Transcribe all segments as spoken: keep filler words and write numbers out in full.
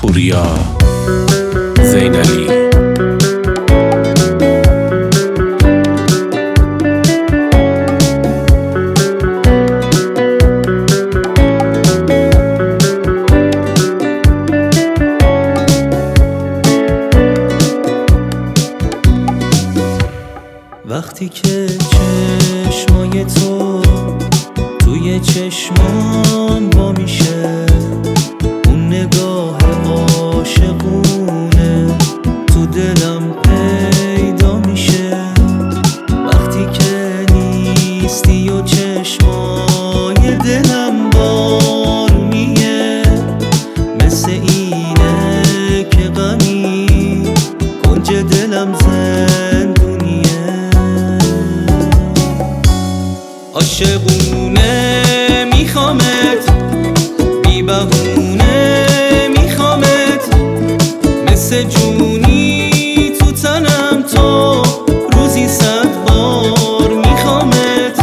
پوریا زینالی. وقتی که چشمای تو توی چشمام با میشه، اون نگاه عاشقونه تو دلم پیدا میشه. وقتی که نیستی و چشمای دلم بارونیه، مثل اینه که غمی کنج دلم زندونیه. عاشقونه میخوامت، بی بهونه میخوامت، مثل جونی تو تنم تو روزی صد بار میخوامت.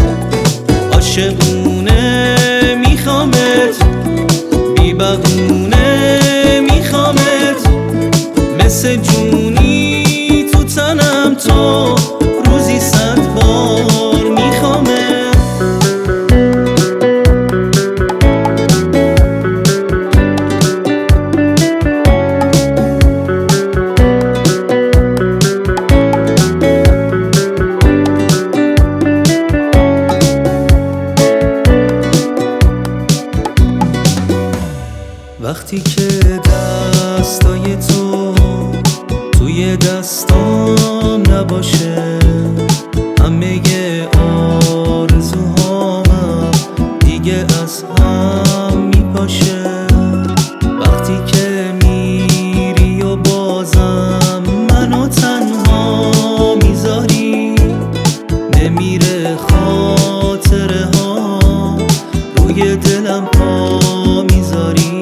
عاشقونه میخوامت، بی بهونه میخوامت، مثل جونی تو تنم تو روزی صد بار میخوامت. وقتی که دستای تو توی دستام نباشه، همه آرزوهامم دیگه از هم میپاشه. وقتی که میری و بازم منو تنها میذاری، نمیره خاطره ها روی دلم پا میذاری.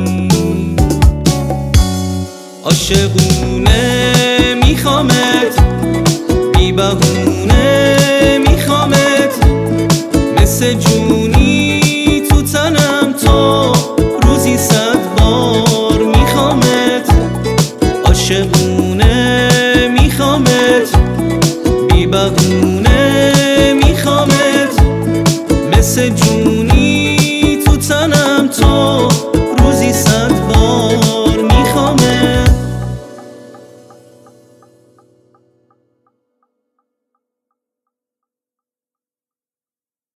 عاشقونه میخوامت، بی بهونه میخوامت، مثل جونی تو تنم تو روزی صد بار میخوامت. عاشقونه میخوامت، بی بهونه میخوامت، مثل جونی